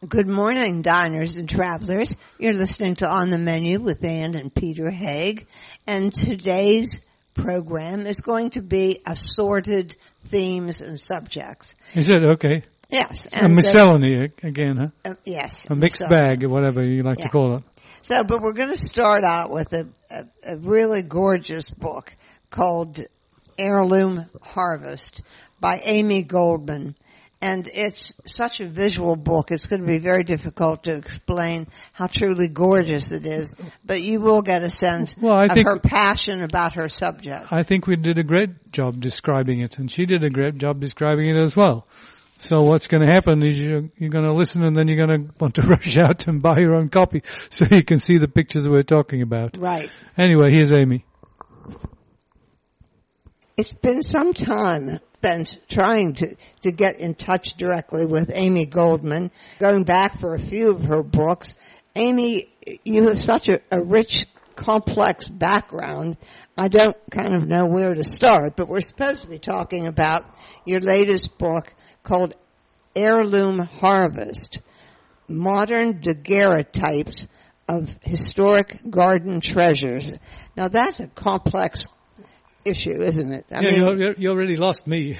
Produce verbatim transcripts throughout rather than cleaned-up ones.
Good morning, diners and travelers. You're listening to On the Menu with Ann and Peter Haig, and today's program is going to be assorted themes and subjects. Is it? Okay. Yes. It's a miscellany uh, again, huh? Uh, yes. A mixed bag, or whatever you like yeah. to call it. So, but we're going to start out with a, a, a really gorgeous book called Heirloom Harvest by Amy Goldman. And it's such a visual book, it's going to be very difficult to explain how truly gorgeous it is. But you will get a sense well, I of think, her passion about her subject. I think we did a great job describing it, and she did a great job describing it as well. So what's going to happen is you're, you're going to listen, and then you're going to want to rush out and buy your own copy so you can see the pictures we're talking about. Right. Anyway, here's Amy. It's been some time spent trying to, to get in touch directly with Amy Goldman, going back for a few of her books. Amy, you have such a, a rich, complex background. I don't kind of know where to start, but we're supposed to be talking about your latest book called Heirloom Harvest, Modern Daguerreotypes of Historic Garden Treasures. Now that's a complex issue, isn't it? I yeah, mean, you, you already lost me.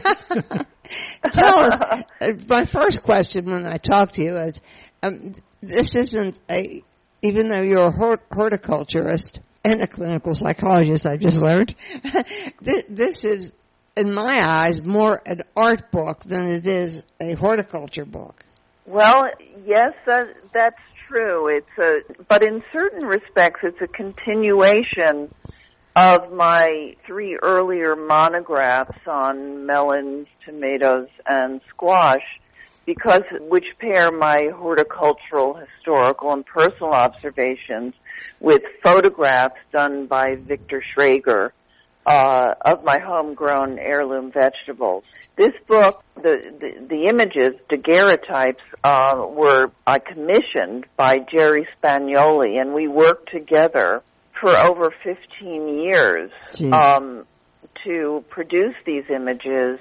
Tell us, uh, my first question when I talked to you is, um, this isn't a, even though you're a hort- horticulturist and a clinical psychologist, I just learned, this, this is, in my eyes, more an art book than it is a horticulture book. Well, yes, that, that's true. It's a, but in certain respects, it's a continuation of my three earlier monographs on melons, tomatoes, and squash, because which pair my horticultural, historical, and personal observations with photographs done by Victor Schrager uh, of my homegrown heirloom vegetables. This book, the the, the images, daguerreotypes, uh, were I commissioned by Jerry Spagnoli, and we worked together for over fifteen years um, to produce these images.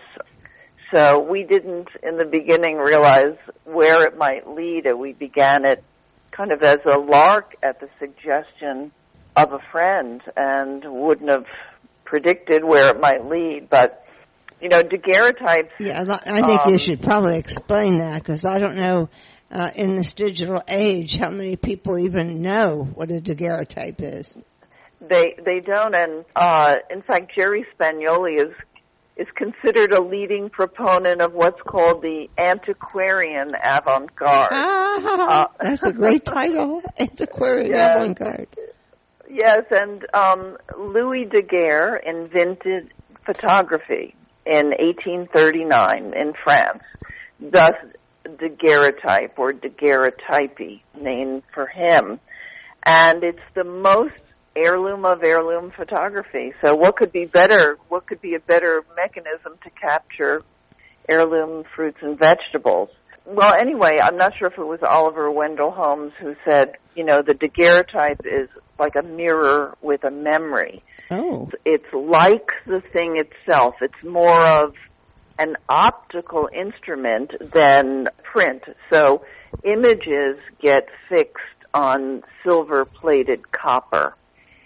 So we didn't, in the beginning, realize where it might lead. We began it kind of as a lark at the suggestion of a friend and wouldn't have predicted where it might lead. But, you know, daguerreotypes... Yeah, I think um, you should probably explain that, because I don't know... Uh, in this digital age, how many people even know what a daguerreotype is? They they don't, and uh, in fact, Jerry Spagnoli is is considered a leading proponent of what's called the antiquarian avant-garde. Ah, uh, that's a great title, antiquarian yes. avant-garde. Yes, and um, Louis Daguerre invented photography in eighteen thirty-nine in France. Thus, daguerreotype or daguerreotypy, named for him. And it's the most heirloom of heirloom photography. So what could be better, what could be a better mechanism to capture heirloom fruits and vegetables? Well, anyway, I'm not sure if it was Oliver Wendell Holmes who said, you know, the daguerreotype is like a mirror with a memory. Oh. It's like the thing itself. It's more of an optical instrument than print. So images get fixed on silver-plated copper,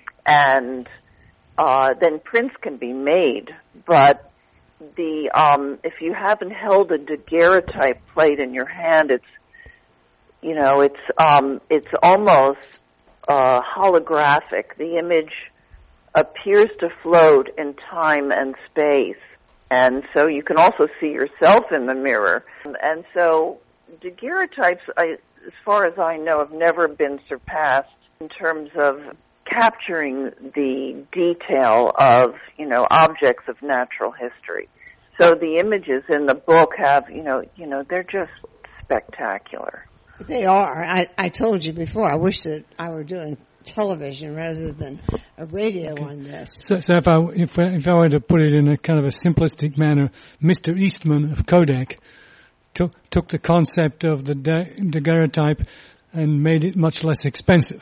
and uh, then prints can be made. But the um, if you haven't held a daguerreotype plate in your hand, it's you know it's um, it's almost uh, holographic. The image appears to float in time and space. And so you can also see yourself in the mirror. And so daguerreotypes, I, as far as I know, have never been surpassed in terms of capturing the detail of, you know, objects of natural history. So the images in the book have, you know, you know, they're just spectacular. They are. I, I told you before, I wish that I were doing television rather than a radio okay. on this. So, so if I if I, if I were to put it in a kind of a simplistic manner, Mister Eastman of Kodak took took the concept of the daguerreotype and made it much less expensive.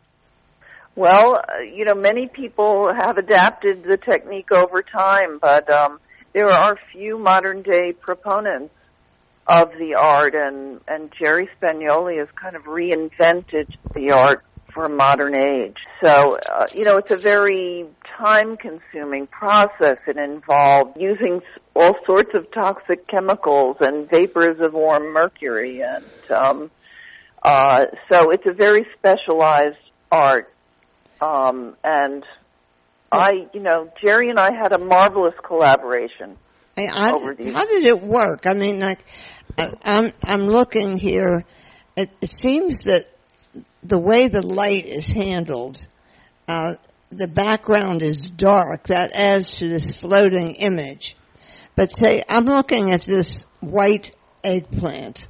Well, uh, you know, many people have adapted the technique over time, but um, there are few modern day proponents of the art, and, and Jerry Spagnoli has kind of reinvented the art for a modern age. So, uh, you know, it's a very time-consuming process. It involves using all sorts of toxic chemicals and vapors of warm mercury, and um, uh, so it's a very specialized art. Um, and I, you know, Jerry and I had a marvelous collaboration I, I, over these. How did it work? I mean, like, I, I'm I'm looking here. It, it seems that the way the light is handled, uh, the background is dark. That adds to this floating image. But say, I'm looking at this white eggplant.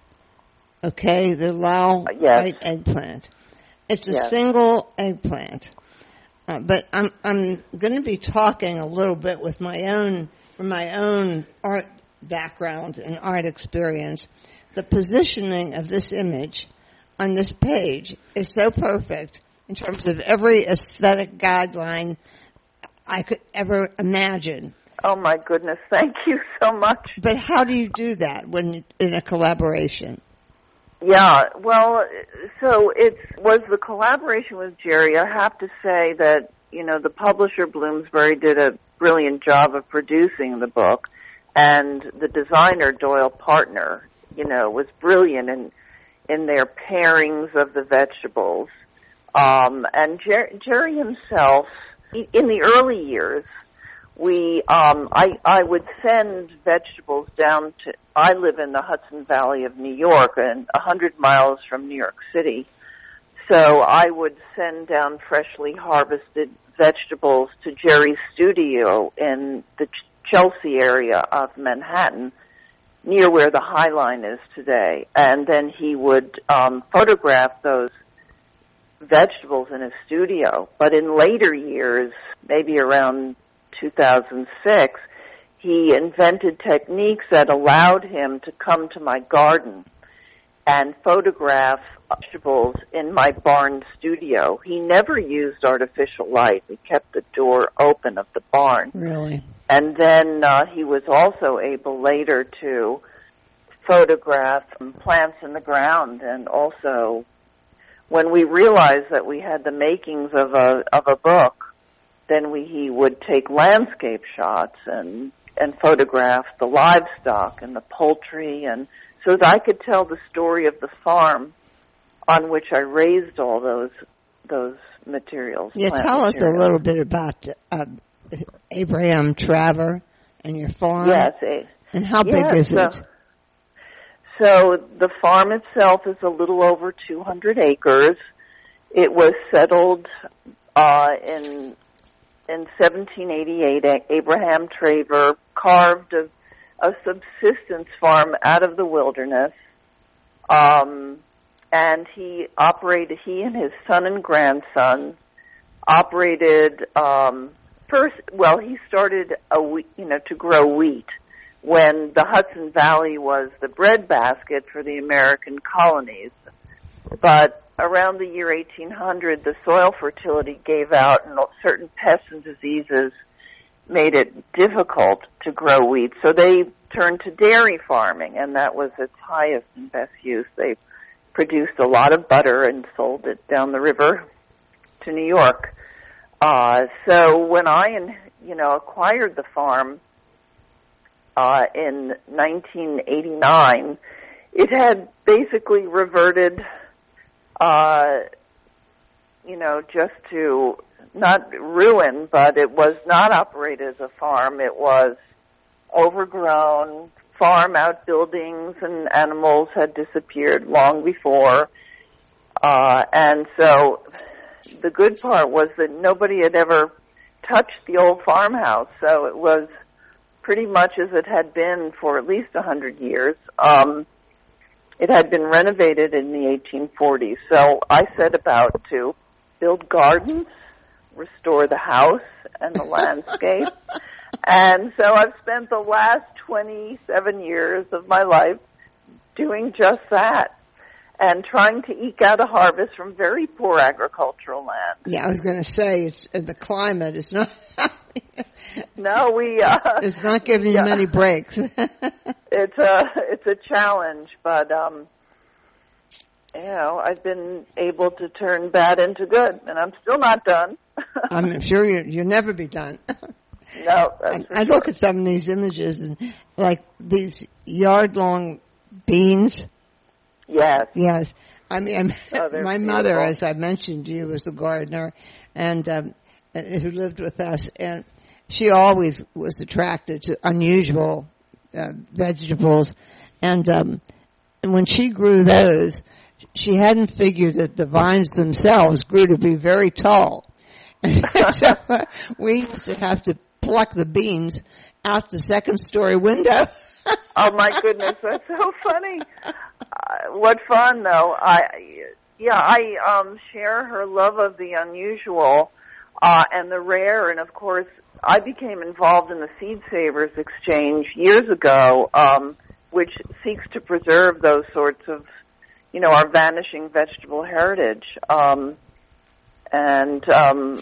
Okay, the Lao yes. white eggplant. It's a yes. single eggplant. Uh, but I'm I'm going to be talking a little bit with my own from my own art background and art experience. The positioning of this image on this page is so perfect in terms of every aesthetic guideline I could ever imagine. Oh my goodness, thank you so much. But how do you do that when in a collaboration? Yeah, well, so it was the collaboration with Jerry. I have to say that, you know, the publisher Bloomsbury did a brilliant job of producing the book, and the designer Doyle Partner, you know, was brilliant in in their pairings of the vegetables. Um, and Jer- Jerry himself, he, in the early years, we um, I I would send vegetables down to. I live in the Hudson Valley of New York, and a hundred miles from New York City. So I would send down freshly harvested vegetables to Jerry's studio in the Chelsea area of Manhattan, near where the High Line is today. And then he would um, photograph those vegetables in his studio. But in later years, maybe around two thousand six, he invented techniques that allowed him to come to my garden and photograph vegetables in my barn studio. He never used artificial light. We kept the door open of the barn. Really? And then uh, he was also able later to photograph plants in the ground. And also, when we realized that we had the makings of a of a book, then we he would take landscape shots and and photograph the livestock and the poultry, and so that I could tell the story of the farm on which I raised all those those materials. Yeah, tell materials. us a little bit about uh, Abraham Traver and your farm. Yes. A, and how big yes, is so, it? So the farm itself is a little over two hundred acres. It was settled uh, in in seventeen eighty-eight. Abraham Traver carved a, a subsistence farm out of the wilderness. Um, and he operated, he and his son and grandson operated, um, first, well, he started a wheat, you know, to grow wheat when the Hudson Valley was the breadbasket for the American colonies. But around the year eighteen hundred, the soil fertility gave out and certain pests and diseases made it difficult to grow wheat. So they turned to dairy farming, and that was its highest and best use. They produced a lot of butter and sold it down the river to New York. Uh, so when I, you know, acquired the farm uh, in nineteen eighty-nine, it had basically reverted, uh, you know, just to not ruin, but it was not operated as a farm. It was overgrown. Farm outbuildings and animals had disappeared long before. Uh, and so the good part was that nobody had ever touched the old farmhouse. So it was pretty much as it had been for at least a hundred years. Um, it had been renovated in the eighteen forties. So I set about to build gardens, restore the house and the landscape. And so I've spent the last twenty-seven years of my life doing just that and trying to eke out a harvest from very poor agricultural land. Yeah, I was going to say, it's the climate is not No, we. Uh, it's not giving yeah. you many breaks. it's a it's a challenge, but um, you know, I've been able to turn bad into good, and I'm still not done. I'm sure you, you'll never be done. No, I, I look at some of these images and like these yard-long beans. Yes. Yes. I mean, oh, my beautiful. mother, as I mentioned to you, was a gardener, and um, who lived with us, and she always was attracted to unusual uh, vegetables, and um, and when she grew those, she hadn't figured that the vines themselves grew to be very tall. So uh, we used to have to pluck the beans out the second story window. Oh my goodness, that's so funny. Uh, what fun though. I yeah, I um share her love of the unusual uh and the rare, and of course I became involved in the Seed Savers Exchange years ago, um which seeks to preserve those sorts of, you know, our vanishing vegetable heritage. Um And um,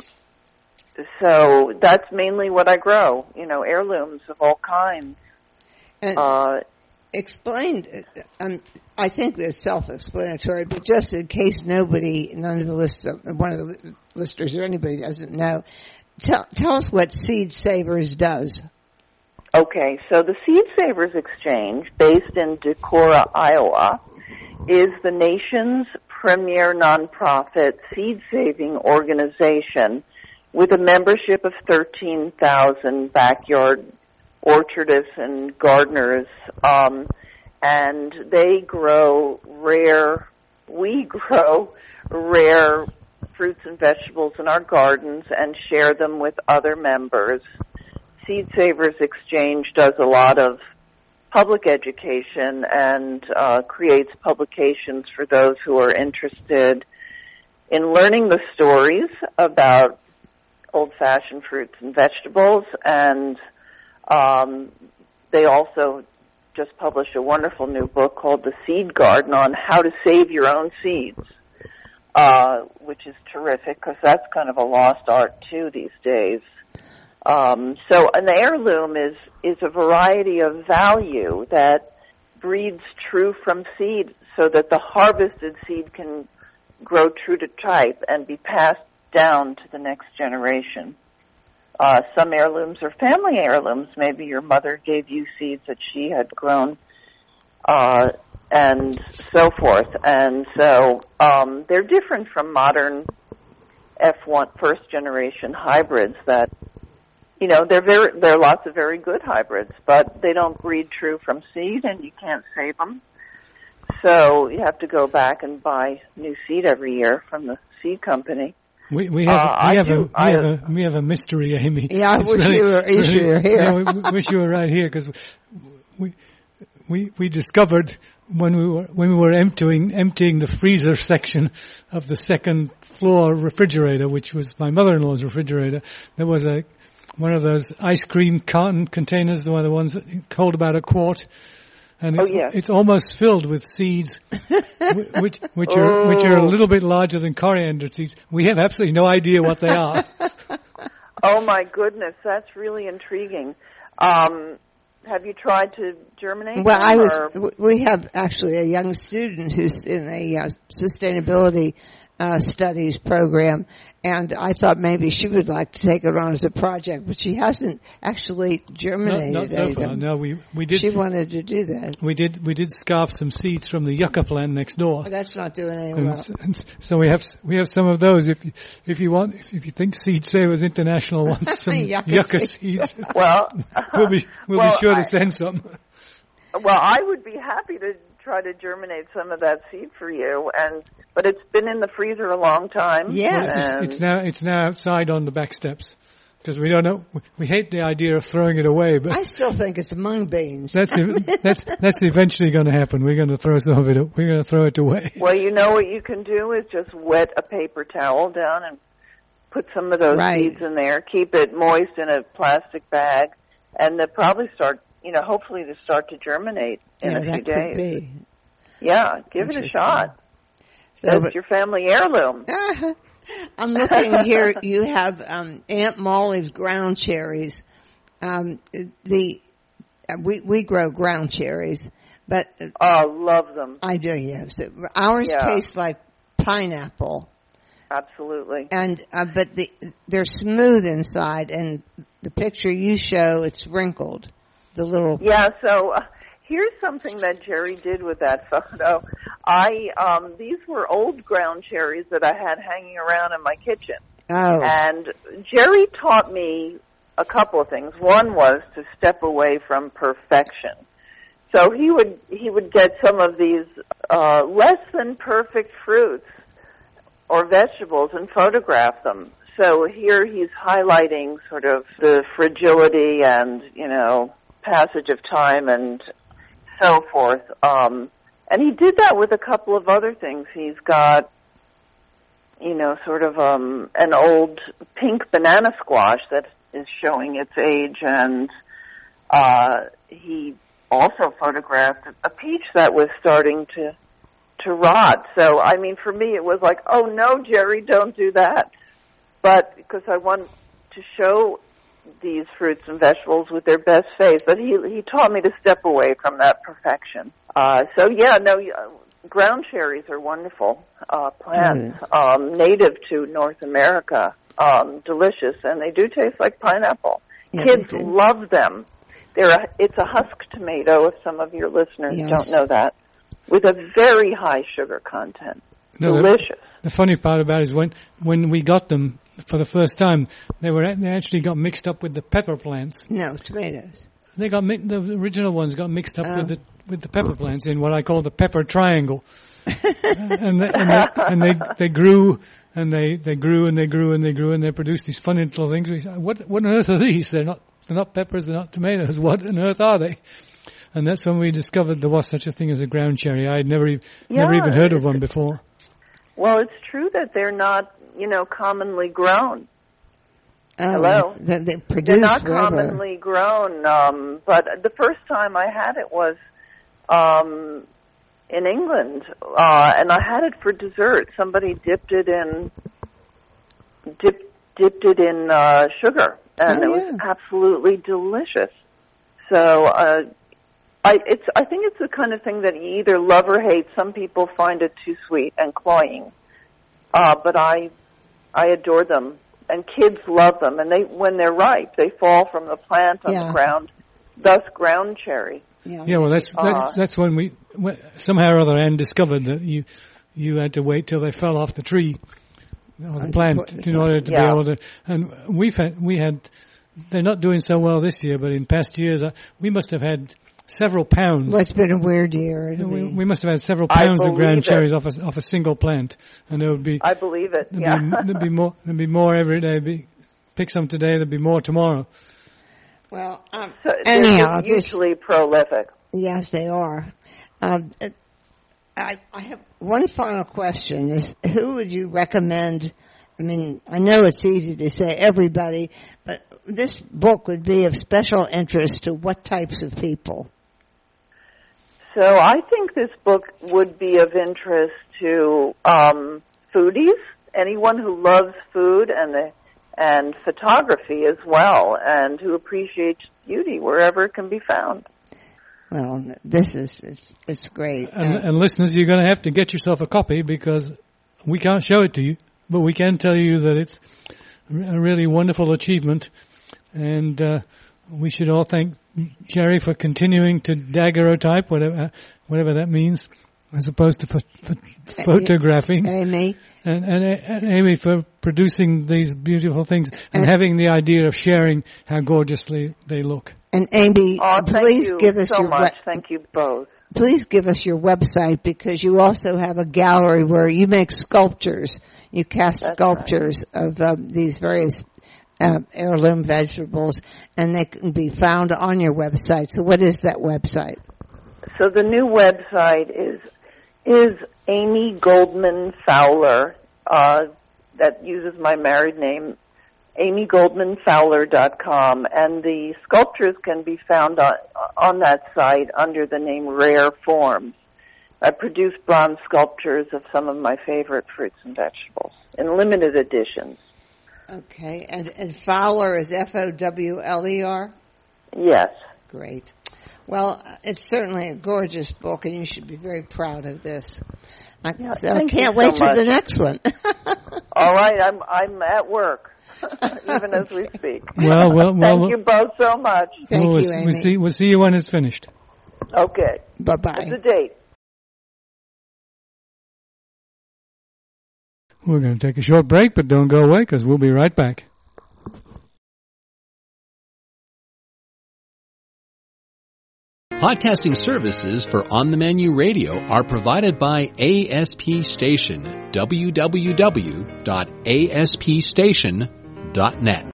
so that's mainly what I grow, you know, heirlooms of all kinds. And uh, explained, um, I think it's self-explanatory, but just in case nobody, none of the list, one of the listeners or anybody doesn't know, tell, tell us what Seed Savers does. Okay, so the Seed Savers Exchange, based in Decorah, Iowa, is the nation's premier nonprofit seed-saving organization with a membership of thirteen thousand backyard orchardists and gardeners, um, and they grow rare, we grow rare fruits and vegetables in our gardens and share them with other members. Seed Savers Exchange does a lot of public education and uh, creates publications for those who are interested in learning the stories about old-fashioned fruits and vegetables, and um, they also just published a wonderful new book called The Seed Garden on how to save your own seeds, uh, which is terrific because that's kind of a lost art too these days. Um, so an heirloom is, is a variety of value that breeds true from seed so that the harvested seed can grow true to type and be passed down to the next generation. Uh, some heirlooms are family heirlooms. Maybe your mother gave you seeds that she had grown, uh, and so forth. And so um, they're different from modern F one first generation hybrids that, you know, they're very, there are lots of very good hybrids, but they don't breed true from seed, and you can't save them. So you have to go back and buy new seed every year from the seed company. We, we have, uh, we, have do, a, we, I, have a, we have a mystery, Amy. Yeah, I it's wish really, you were, wish really, you were here. Yeah, we, we wish you were right here because we, we, we discovered when we were, when we were emptying, emptying the freezer section of the second floor refrigerator, which was my mother-in-law's refrigerator, there was a, one of those ice cream carton containers, the one of the ones that hold about a quart. And it's, oh, yes. it's almost filled with seeds, which, which are, oh. which are a little bit larger than coriander seeds. We have absolutely no idea what they are. Oh my goodness, that's really intriguing. Um, have you tried to germinate well, them? I was, Or? we have actually a young student who's in a uh, sustainability uh, studies program, and I thought maybe she would like to take it on as a project, but she hasn't actually germinated not, not so anything. far. No, we we did. She wanted to do that. We did. We did scarf some seeds from the yucca plant next door. But that's not doing any and, well. And so we have we have some of those. If you, if you want, if, if you think Seed Savers International wants some yucca, yucca seeds. seeds, well, we'll be we'll well, be sure I, to send some. Well, I would be happy to try to germinate some of that seed for you, and but it's been in the freezer a long time. Yeah, well, it's, it's now it's now outside on the back steps because we don't know. We, we hate the idea of throwing it away, but I still think it's mung beans. That's that's that's eventually going to happen. We're going to throw some of it. We're going to throw it away. Well, you know what you can do is just wet a paper towel down and put some of those right. seeds in there. Keep it moist in a plastic bag, and they'll probably start. You know, hopefully to start to germinate in yeah, a few that days. Could be. Yeah, give it a shot. So, That's but, your family heirloom. uh, I'm looking here. You have um, Aunt Molly's ground cherries. Um, the uh, we we grow ground cherries, but oh, love them. I do. Yes, ours Yeah. taste like pineapple. Absolutely. And uh, but the they're smooth inside, and the picture you show, it's wrinkled. The little Yeah. So uh, here's something that Jerry did with that photo. I um, these were old ground cherries that I had hanging around in my kitchen, oh and Jerry taught me a couple of things. One was to step away from perfection. So he would he would get some of these uh, less than perfect fruits or vegetables and photograph them. So here he's highlighting sort of the fragility and, you know, passage of time and so forth. Um, and he did that with a couple of other things. He's got, you know, sort of um, an old pink banana squash that is showing its age, and uh, he also photographed a peach that was starting to to rot. So, I mean, for me, it was like, oh, no, Jerry, don't do that. But because I want to show these fruits and vegetables with their best face, but he he taught me to step away from that perfection. Uh, so, yeah, no, uh, ground cherries are wonderful uh, plants, mm. um, native to North America, um, delicious, and they do taste like pineapple. Yeah, kids love them. They're a, it's a husk tomato, if some of your listeners yes. don't know that, with a very high sugar content. No, delicious. The, the funny part about it is when when we got them for the first time, they were they actually got mixed up with the pepper plants. No, tomatoes. They got the original ones got mixed up oh. with the with the pepper plants in what I call the pepper triangle, and, they, and, they, and they they grew and they they grew and they grew and they grew and they produced these funny little things. We said, what what on earth are these? They're not they're not peppers. They're not tomatoes. What on earth are they? And that's when we discovered there was such a thing as a ground cherry. I had never, yeah, never even heard of one before. Well, it's true that they're not, you know, commonly grown. Oh, Hello? They, they they're not forever. commonly grown, um, but the first time I had it was um, in England, uh, and I had it for dessert. Somebody dipped it in, dip, dipped it in uh, sugar, and oh, it yeah. was absolutely delicious. So, uh, I, it's, I think it's the kind of thing that you either love or hate. Some people find it too sweet and cloying. Uh, but I, I adore them. And kids love them. And they, when they're ripe, they fall from the plant on yeah. the ground, thus ground cherry. Yeah, yeah well, that's, that's, uh, that's when we, when, somehow or other, Anne discovered that you, you had to wait till they fell off the tree, or the plant, in order to yeah. be able to, and we've had, we had, they're not doing so well this year, but in past years, uh, we must have had several pounds. Well, it's been a weird year. We, we must have had several pounds of ground it. cherries off a, off a single plant, and there would be. I believe it. There'd, yeah. be, there'd be more. There'd be more every day. Be, pick some today. There'd be more tomorrow. Well, um, so anyhow, they're usually this, prolific. Yes, they are. Um, I, I have one final question: Is who would you recommend? I mean, I know it's easy to say everybody, but this book would be of special interest to what types of people? So I think this book would be of interest to um, foodies, anyone who loves food and the, and photography as well, and who appreciates beauty wherever it can be found. Well, this is it's, it's great. And, uh, and listeners, you're going to have to get yourself a copy because we can't show it to you. But we can tell you that it's a really wonderful achievement, and uh, we should all thank Jerry for continuing to daguerreotype, whatever whatever that means, as opposed to ph- ph- photographing. Amy. And, and, and Amy for producing these beautiful things and, and having the idea of sharing how gorgeously they look. And Amy, oh, please thank give you us so your much. We- thank you both. Please give us your website because you also have a gallery where you make sculptures. You cast That's sculptures right. of um, these various uh, heirloom vegetables, and they can be found on your website. So what is that website? So the new website is is Amy Goldman Fowler, uh, that uses my married name, amy goldman fowler dot com, and the sculptures can be found on, on that site under the name Rare Forms. I produce bronze sculptures of some of my favorite fruits and vegetables, in limited editions. Okay, and, and Fowler is F O W L E R? Yes. Great. Well, it's certainly a gorgeous book, and you should be very proud of this. I, Yeah, so I thank can't you wait so to much. the next one. All right, I'm I'm at work, even as we speak. Well, well, well. Thank you both so much. Thank we'll, you, Amy. We'll see, we'll see you when it's finished. Okay. Bye-bye. What's the date? We're going to take a short break, but don't go away because we'll be right back. Podcasting services for On the Menu Radio are provided by A S P Station, w w w dot a s p station dot net.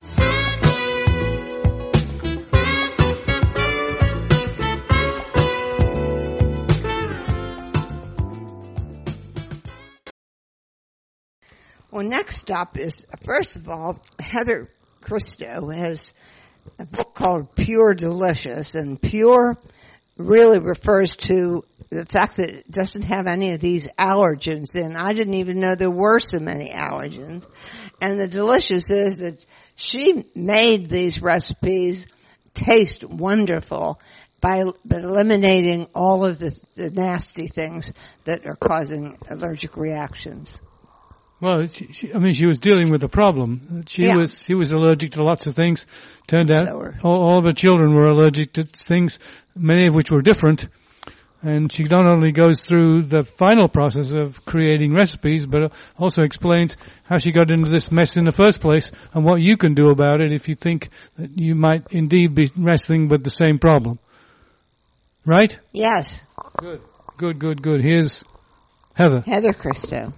Well, next up is, first of all, Heather Christo has a book called Pure Delicious, and pure really refers to the fact that it doesn't have any of these allergens in. I didn't even know there were so many allergens. And the delicious is that she made these recipes taste wonderful by, by eliminating all of the, the nasty things that are causing allergic reactions. Well, she, she, I mean, she was dealing with a problem. She Yeah. was she was allergic to lots of things. Turned out So were- all, all of her children were allergic to things, many of which were different. And she not only goes through the final process of creating recipes, but also explains how she got into this mess in the first place and what you can do about it if you think that you might indeed be wrestling with the same problem. Right? Yes, Good, good, good, good. Here's Heather. Heather Christo.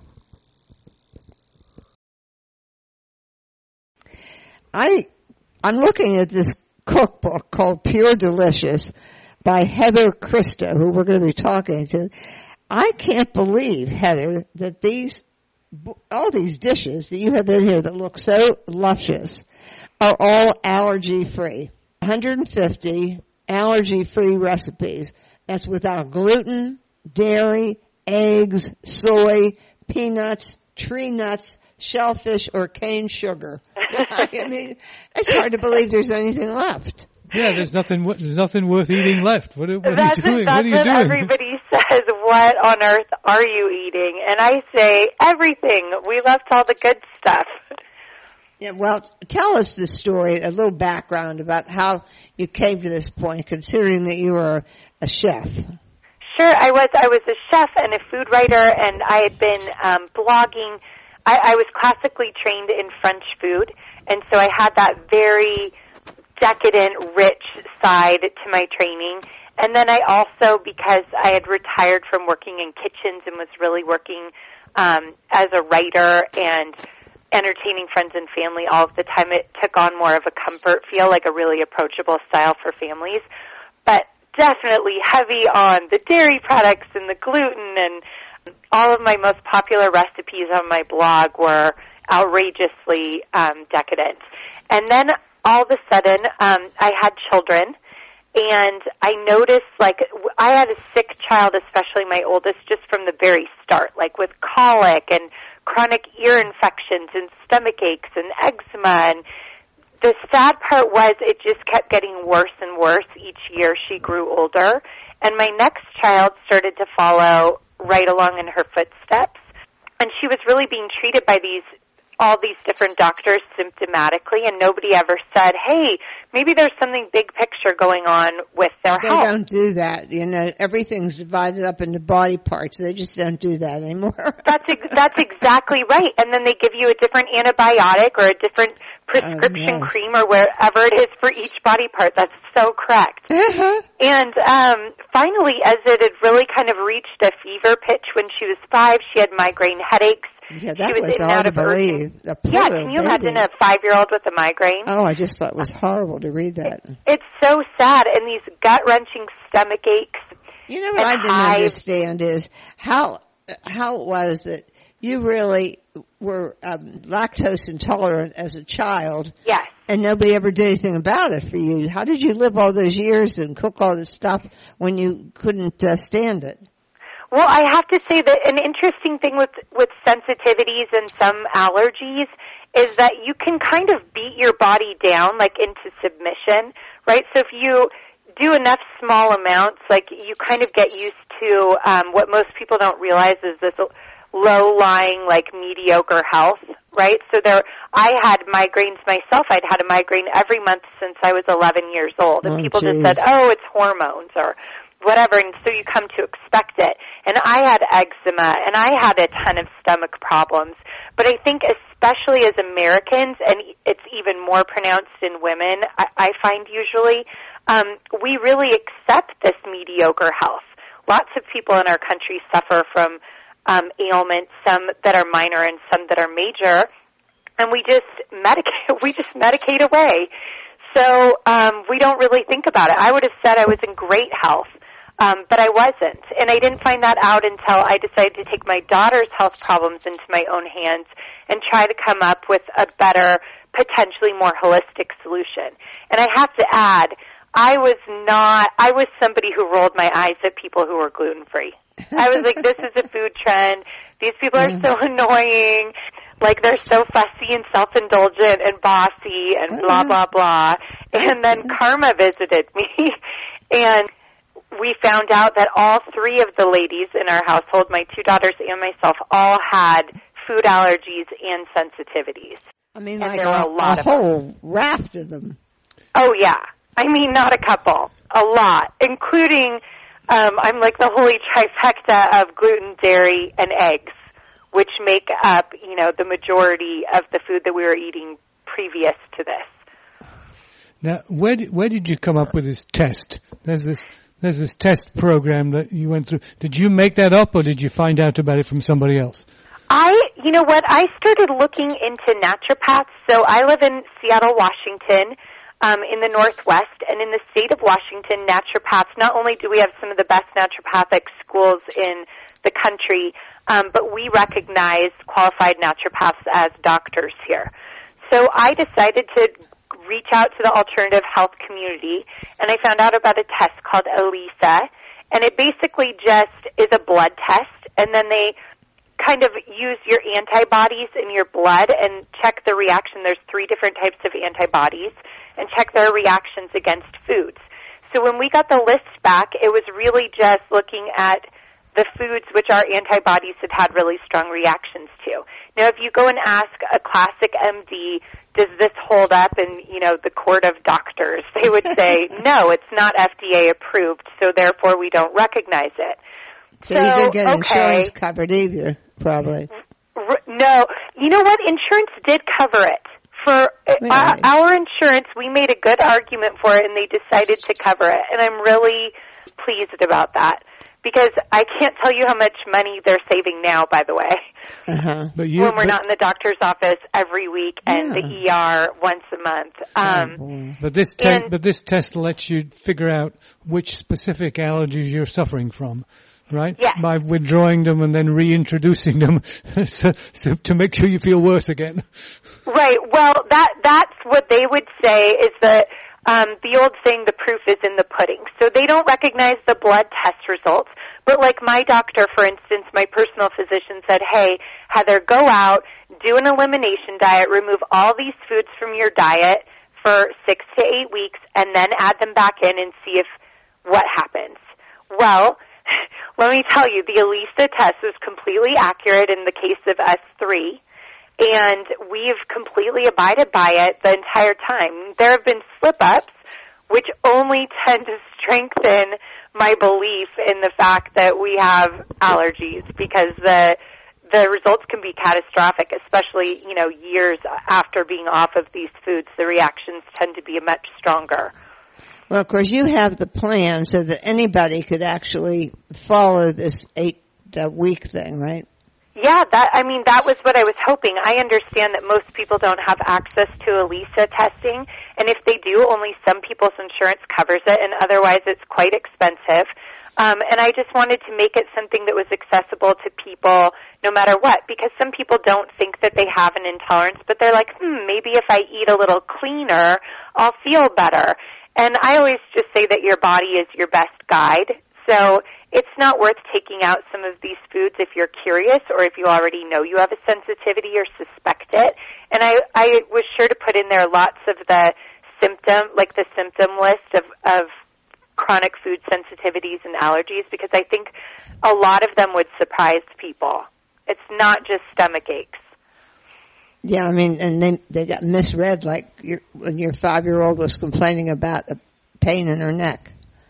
I, I'm looking at this cookbook called Pure Delicious by Heather Christo, who we're going to be talking to. I can't believe, Heather, that these, all these dishes that you have in here that look so luscious are all allergy-free. one hundred fifty allergy-free recipes. That's without gluten, dairy, eggs, soy, peanuts, tree nuts, shellfish, or cane sugar. I mean, it's hard to believe there's anything left. Yeah, there's nothing. wo- There's nothing worth eating left. What, are- what are That's, you doing? that's What are you what doing? everybody says. What on earth are you eating? And I say everything. We left all the good stuff. Yeah, well, tell us the story, a little background about how you came to this point, considering that you were a chef. Sure, I was. I was a chef and a food writer, and I had been um, blogging. I, I was classically trained in French food, and so I had that very decadent, rich side to my training. And then I also, because I had retired from working in kitchens and was really working um, as a writer and entertaining friends and family all of the time, it took on more of a comfort feel, like a really approachable style for families. But definitely heavy on the dairy products and the gluten, and all of my most popular recipes on my blog were outrageously um, decadent. And then all of a sudden, um, I had children, and I noticed, like, I had a sick child, especially my oldest, just from the very start, like with colic and chronic ear infections and stomach aches and eczema. And the sad part was it just kept getting worse and worse each year she grew older. And my next child started to follow right along in her footsteps. And she was really being treated by these all these different doctors symptomatically, and nobody ever said, hey, maybe there's something big picture going on with their They health. don't do that. You know, everything's divided up into body parts. They just don't do that anymore. That's ex- that's exactly right. And then they give you a different antibiotic or a different prescription Oh, yes. cream or wherever it is for each body part. That's so correct. Uh-huh. And um, finally, as it had really kind of reached a fever pitch when she was five, she had migraine headaches. Yeah, that she was, was in and hard out to of urgent- believe. The poor Yeah, little can you baby. imagine a five-year-old with a migraine? Oh, I just thought it was horrible to read that. It's so sad, and these gut-wrenching stomach aches. You know what and I didn't hives. understand is how how it was that you really were um, lactose intolerant as a child, Yes. and nobody ever did anything about it for you. How did you live all those years and cook all this stuff when you couldn't uh, stand it? Well, I have to say that an interesting thing with, with sensitivities and some allergies is that you can kind of beat your body down, like, into submission, right? So if you do enough small amounts, like, you kind of get used to um, what most people don't realize is this low-lying, like, mediocre health, right? So there, I had migraines myself. I'd had a migraine every month since I was eleven years old. And oh, people geez. just said, oh, it's hormones or whatever, and so you come to expect it. And I had eczema, and I had a ton of stomach problems. But I think especially as Americans, and it's even more pronounced in women, I, I find usually, um, we really accept this mediocre health. Lots of people in our country suffer from um, ailments, some that are minor and some that are major, and we just medicate, we just medicate away. So um, we don't really think about it. I would have said I was in great health. Um, but I wasn't, and I didn't find that out until I decided to take my daughter's health problems into my own hands and try to come up with a better, potentially more holistic solution. And I have to add, I was not, I was somebody who rolled my eyes at people who were gluten-free. I was like, this is a food trend. These people are so annoying. Like, they're so fussy and self-indulgent and bossy and blah, blah, blah. And then Karma visited me, and we found out that all three of the ladies in our household, my two daughters and myself, all had food allergies and sensitivities. I mean, and like there were a, a, lot a of whole them. raft of them. Oh, yeah. I mean, not a couple. A lot, including, um, I'm like the holy trifecta of gluten, dairy, and eggs, which make up, you know, the majority of the food that we were eating previous to this. Now, where did, where did you come up with this test? There's this there's this test program that you went through. Did you make that up, or did you find out about it from somebody else? I, you know what, I started looking into naturopaths. So I live in Seattle, Washington, um, in the Northwest, and in the state of Washington, naturopaths, not only do we have some of the best naturopathic schools in the country, um, but we recognize qualified naturopaths as doctors here. So I decided to reach out to the alternative health community, and I found out about a test called ELISA, and it basically just is a blood test, and then they kind of use your antibodies in your blood and check the reaction. There's three different types of antibodies, and check their reactions against foods. So when we got the list back, it was really just looking at the foods which our antibodies had had really strong reactions to. Now, if you go and ask a classic M D, does this hold up in, you know, the court of doctors, they would say, no, it's not F D A approved, so therefore we don't recognize it. So, so you didn't get okay. insurance covered either, probably. R- no. You know what? Insurance did cover it. For really? uh, our insurance, we made a good argument for it, and they decided to cover it. And I'm really pleased about that. Because I can't tell you how much money they're saving now, by the way. Uh-huh. But you, when we're but, not in the doctor's office every week and yeah. the E R once a month. Um, oh, but this te- and, but this test lets you figure out which specific allergies you're suffering from, right? Yes. By withdrawing them and then reintroducing them so, so to make sure you feel worse again. Right. Well, that that's what they would say is that um, the old saying, the proof is in the pudding. So they don't recognize the blood test results. But like my doctor, for instance, my personal physician said, hey, Heather, go out, do an elimination diet, remove all these foods from your diet for six to eight weeks, and then add them back in and see if what happens. Well, let me tell you, the ELISA test was completely accurate in the case of us three. And we've completely abided by it the entire time. There have been slip-ups, which only tend to strengthen my belief in the fact that we have allergies, because the the results can be catastrophic, especially, you know, years after being off of these foods. The reactions tend to be much stronger. Well, of course, you have the plan so that anybody could actually follow this eight-week thing, right? Yeah, that, I mean, that was what I was hoping. I understand that most people don't have access to ELISA testing, and if they do, only some people's insurance covers it, and otherwise it's quite expensive. Um, and I just wanted to make it something that was accessible to people no matter what, because some people don't think that they have an intolerance, but they're like, hmm, maybe if I eat a little cleaner, I'll feel better. And I always just say that your body is your best guide. So it's not worth taking out some of these foods if you're curious or if you already know you have a sensitivity or suspect it. And I, I was sure to put in there lots of the symptom, like the symptom list of, of chronic food sensitivities and allergies, because I think a lot of them would surprise people. It's not just stomach aches. Yeah, I mean, and they they got misread, like your, when your five-year-old was complaining about a pain in her neck.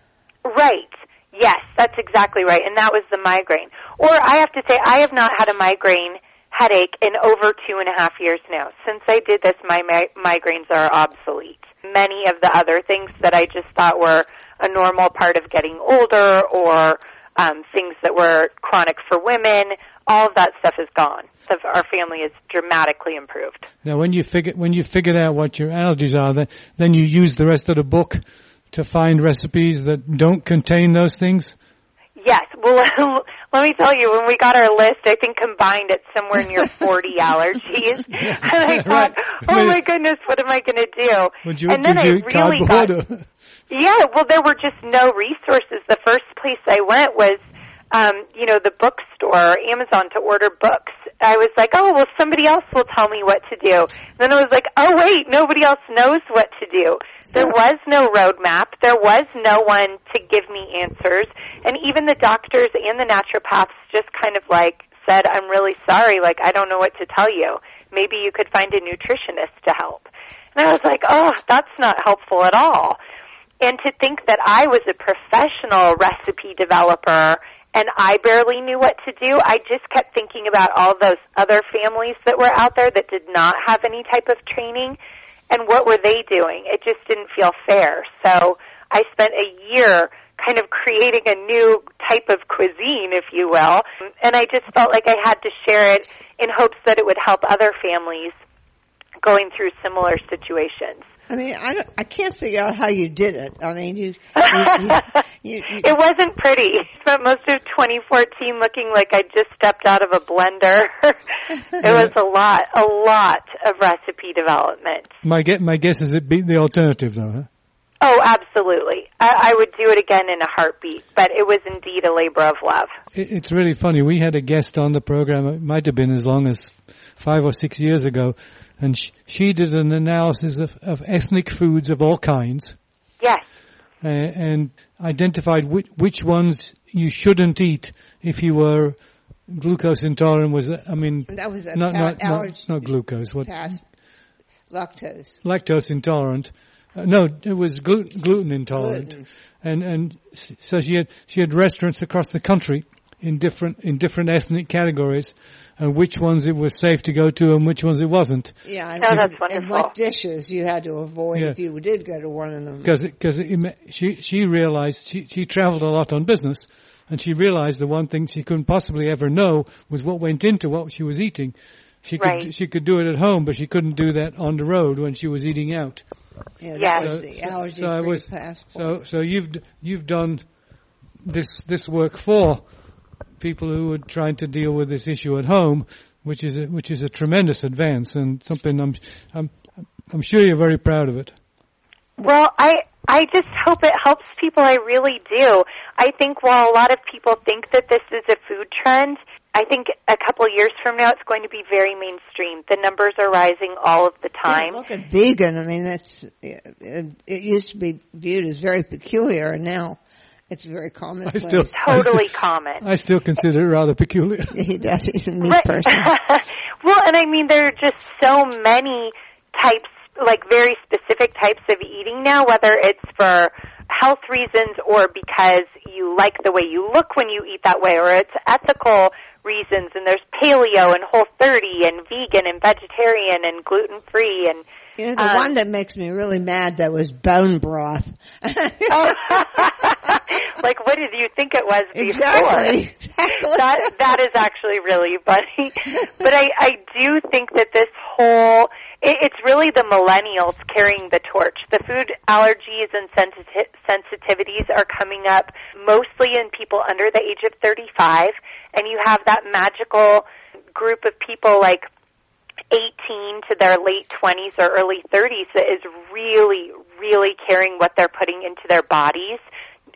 Right. Yes, that's exactly right. And that was the migraine. Or I have to say, I have not had a migraine headache in over two and a half years now. Since I did this, my mi- migraines are obsolete. Many of the other things that I just thought were a normal part of getting older or um, things that were chronic for women, all of that stuff is gone. So our family is dramatically improved. Now, when you figure when you figured out what your allergies are, then then you use the rest of the book to find recipes that don't contain those things? Yes. Well, let me tell you, when we got our list, I think combined it's somewhere near forty allergies. And I thought, right. oh my goodness, what am I going to do? Would you, and then did I you really got, or? Yeah, well, there were just no resources. The first place I went was, um, you know, the bookstore, Amazon, to order books. I was like, oh, well, somebody else will tell me what to do. Then I was like, oh, wait, nobody else knows what to do. There was no roadmap. There was no one to give me answers. And even the doctors and the naturopaths just kind of like said, I'm really sorry, like, I don't know what to tell you. Maybe you could find a nutritionist to help. And I was like, oh, that's not helpful at all. And to think that I was a professional recipe developer and I barely knew what to do, I just kept thinking about all those other families that were out there that did not have any type of training, and what were they doing? It just didn't feel fair. So I spent a year kind of creating a new type of cuisine, if you will, and I just felt like I had to share it in hopes that it would help other families going through similar situations. I mean, I don't, I can't figure out how you did it. I mean, you. you, you, you, you it wasn't pretty. I spent most of twenty fourteen looking like I just stepped out of a blender. It was a lot, a lot of recipe development. My guess, my guess is it beat the alternative, though, huh? Oh, absolutely. I, I would do it again in a heartbeat, but it was indeed a labor of love. It, it's really funny. We had a guest on the program. It might have been as long as five or six years ago. And sh- she did an analysis of, of ethnic foods of all kinds. Yes. Uh, and identified which, which ones you shouldn't eat if you were glucose intolerant. Was I mean, that was a not, pa- not, allergy. not, not glucose. What? Pass- lactose. Lactose intolerant. Uh, no, it was glu- gluten intolerant. Gluten. And and so she had she had restaurants across the country in different in different ethnic categories, and which ones it was safe to go to and which ones it wasn't. Yeah, and, oh, that's wonderful. And what dishes you had to avoid yeah. if you did go to one of them. Because because she she realized she she traveled a lot on business, and she realized the one thing she couldn't possibly ever know was what went into what she was eating. She could right. she could do it at home, but she couldn't do that on the road when she was eating out. Yeah, that yes. was the allergy so, so free was, passport. So so you've you've done this this work for people who are trying to deal with this issue at home, which is a, which is a tremendous advance and something I'm I'm I'm sure you're very proud of it. Well, I I just hope it helps people. I really do. I think while a lot of people think that this is a food trend, I think a couple of years from now it's going to be very mainstream. The numbers are rising all of the time. Yeah, look at vegan. I mean, that's it, it used to be viewed as very peculiar, and now it's very common. Totally I still, common. I still consider it rather peculiar. He does. He's a meat right. person. Well, and I mean, there are just so many types, like very specific types of eating now, whether it's for health reasons or because you like the way you look when you eat that way, or it's ethical reasons, and there's paleo and Whole thirty and vegan and vegetarian and gluten-free and you know, the um, one that makes me really mad, that was bone broth. oh, like, what did you think it was before? Exactly. exactly. That, that is actually really funny. But I, I do think that this whole, it, it's really the millennials carrying the torch. The food allergies and sensitiv- sensitivities are coming up mostly in people under the age of thirty-five, and you have that magical group of people like eighteen to their late twenties or early thirties that is really, really caring what they're putting into their bodies.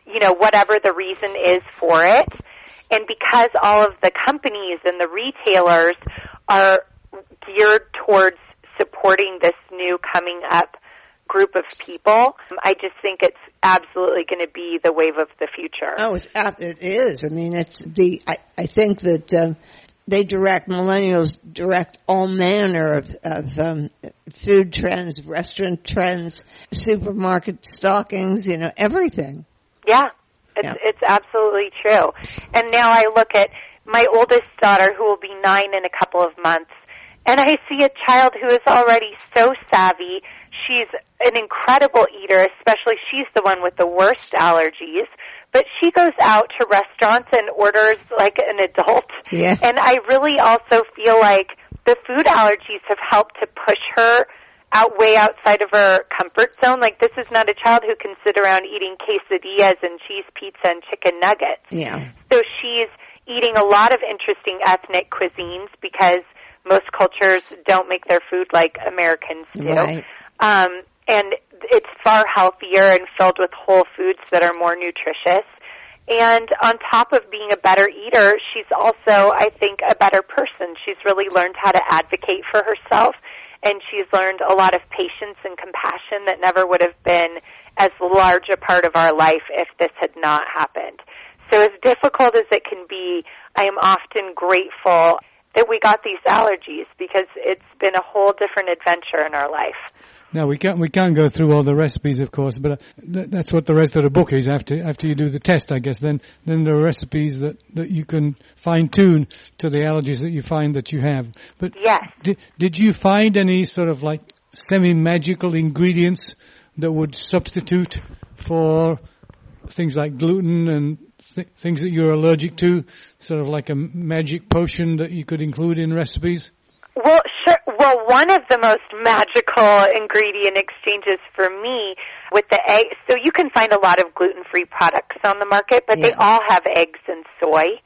you know, whatever the reason is for it. And because all of the companies and the retailers are geared towards supporting this new coming up group of people, I just think it's absolutely going to be the wave of the future. Oh, it's, it is. I mean, it's the, I, I think that um, they direct, millennials direct all manner of, of um, food trends, restaurant trends, supermarket stockings, you know, everything. Yeah. It's, yeah. it's absolutely true. And now I look at my oldest daughter, who will be nine in a couple of months, and I see a child who is already so savvy. She's an incredible eater, especially she's the one with the worst allergies, but she goes out to restaurants and orders like an adult. Yeah. And I really also feel like the food allergies have helped to push her out way outside of her comfort zone. Like, this is not a child who can sit around eating quesadillas and cheese pizza and chicken nuggets. Yeah. So she's eating a lot of interesting ethnic cuisines because most cultures don't make their food like Americans do. Right. Um, and it's far healthier and filled with whole foods that are more nutritious. And on top of being a better eater, she's also, I think, a better person. She's really learned how to advocate for herself, and she's learned a lot of patience and compassion that never would have been as large a part of our life if this had not happened. So as difficult as it can be, I am often grateful that we got these allergies because it's been a whole different adventure in our life. Now, we can't, we can't go through all the recipes, of course, but uh, th- that's what the rest of the book is after, after you do the test, I guess. Then, then there are recipes that, that you can fine-tune to the allergies that you find that you have. But yes. Did, did you find any sort of like semi-magical ingredients that would substitute for things like gluten and th- things that you're allergic to? Sort of like a magic potion that you could include in recipes? Well, sure. Well, one of the most magical ingredient exchanges for me with the egg, so you can find a lot of gluten-free products on the market, but yeah. they all have eggs and soy.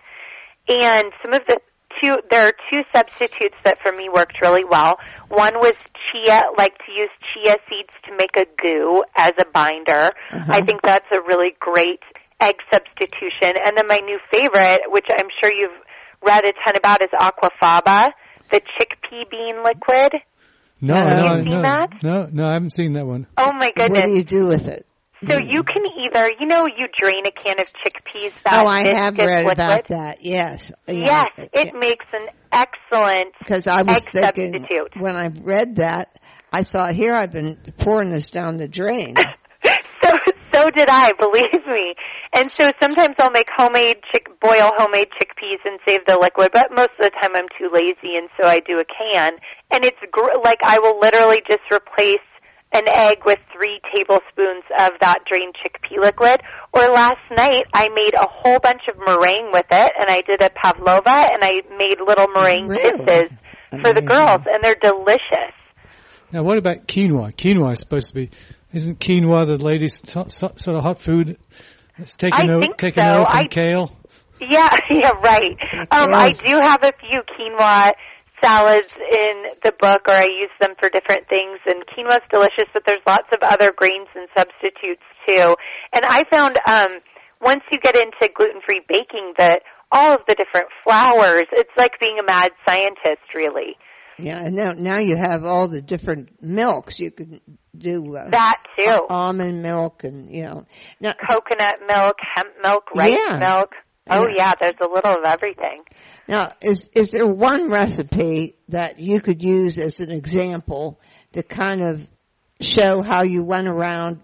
And some of the two, there are two substitutes that for me worked really well. One was chia, like to use chia seeds to make a goo as a binder. Uh-huh. I think that's a really great egg substitution. And then my new favorite, which I'm sure you've read a ton about, is aquafaba, the chickpea bean liquid. No, Have no, you seen no, that? no, no, I haven't seen that one. Oh my goodness. What do you do with it? So you can either, you know, you drain a can of chickpeas. That Oh, I have read liquid. about that. Yes. Yes, Yeah. it makes an excellent Because I was egg thinking, substitute. when I read that, I thought, here I've been pouring this down the drain. so, so did I, believe me. And so sometimes I'll make homemade chick, boil homemade chickpeas and save the liquid, but most of the time I'm too lazy, and so I do a can. And it's gr- like I will literally just replace an egg with three tablespoons of that drained chickpea liquid. Or last night I made a whole bunch of meringue with it, and I did a pavlova, and I made little meringue Really? kisses for the girls, and they're delicious. Now, what about quinoa? Quinoa is supposed to be, isn't quinoa the latest so, so, sort of hot food? It's taken I over, think taken so. over from I- kale. Yeah, yeah, right. Um, I do have a few quinoa salads in the book, or I use them for different things, and quinoa's delicious, but there's lots of other grains and substitutes too. And I found um, once you get into gluten-free baking that all of the different flours, it's like being a mad scientist, really. Yeah, and now now you have all the different milks. You can do uh, That too. almond milk, and you know, now Coconut milk, hemp milk, rice Yeah. milk. Oh Yeah. yeah, there's a little of everything. now is is there one recipe that you could use as an example to kind of show how you went around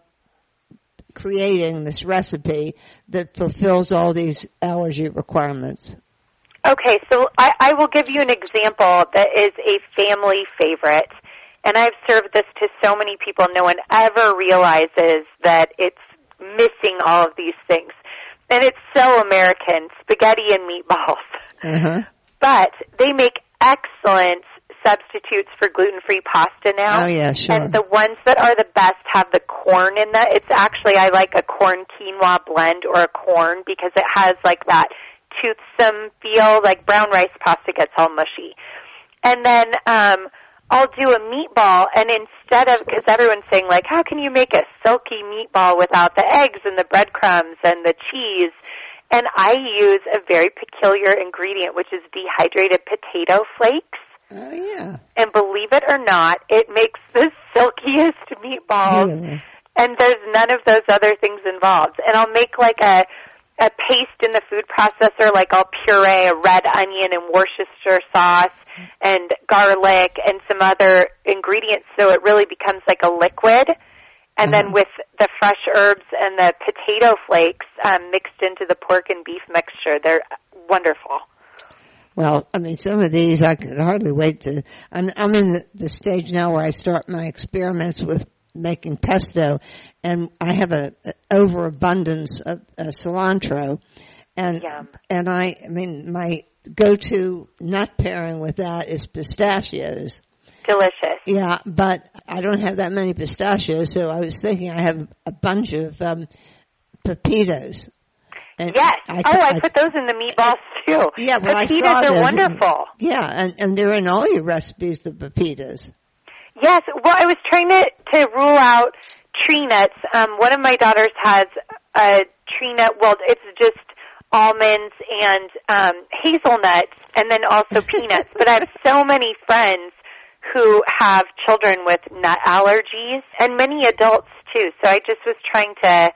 creating this recipe that fulfills all these allergy requirements? Okay, so I, I will give you an example that is a family favorite, and I've served this to so many people. No one ever realizes that it's missing all of these things. And it's so American, spaghetti and meatballs. Uh-huh. But they make excellent substitutes for gluten-free pasta now. Oh, yeah, sure. And the ones that are the best have the corn in them. It's actually, I like a corn quinoa blend or a corn because it has like that toothsome feel, like brown rice pasta gets all mushy. And then um, I'll do a meatball, and instead of, because everyone's saying, like, how can you make a silky meatball without the eggs and the breadcrumbs and the cheese? And I use a very peculiar ingredient, which is dehydrated potato flakes. Oh, yeah. And believe it or not, it makes the silkiest meatballs. Really? And there's none of those other things involved. And I'll make like a a paste in the food processor, like I'll puree a red onion and Worcestershire sauce and garlic and some other ingredients so it really becomes like a liquid. And uh-huh. then with the fresh herbs and the potato flakes um, mixed into the pork and beef mixture, they're wonderful. Well, I mean, some of these I could hardly wait to. I'm, I'm in the, the stage now where I start my experiments with making pesto, and I have a, a overabundance of uh, cilantro, and Yum. and I, I mean, my go-to nut pairing with that is pistachios. Delicious. Yeah, but I don't have that many pistachios, so I was thinking I have a bunch of um, pepitos. And yes. I, oh, I, I put those in the meatballs too. Yeah, well, pepitas I saw are those. wonderful. Yeah, and, and they're in all your recipes, the pepitas. Yes. Well, I was trying to to rule out tree nuts. Um, one of my daughters has a tree nut. Well, it's just almonds and um, hazelnuts, and then also peanuts. But I have so many friends who have children with nut allergies, and many adults too. So I just was trying to.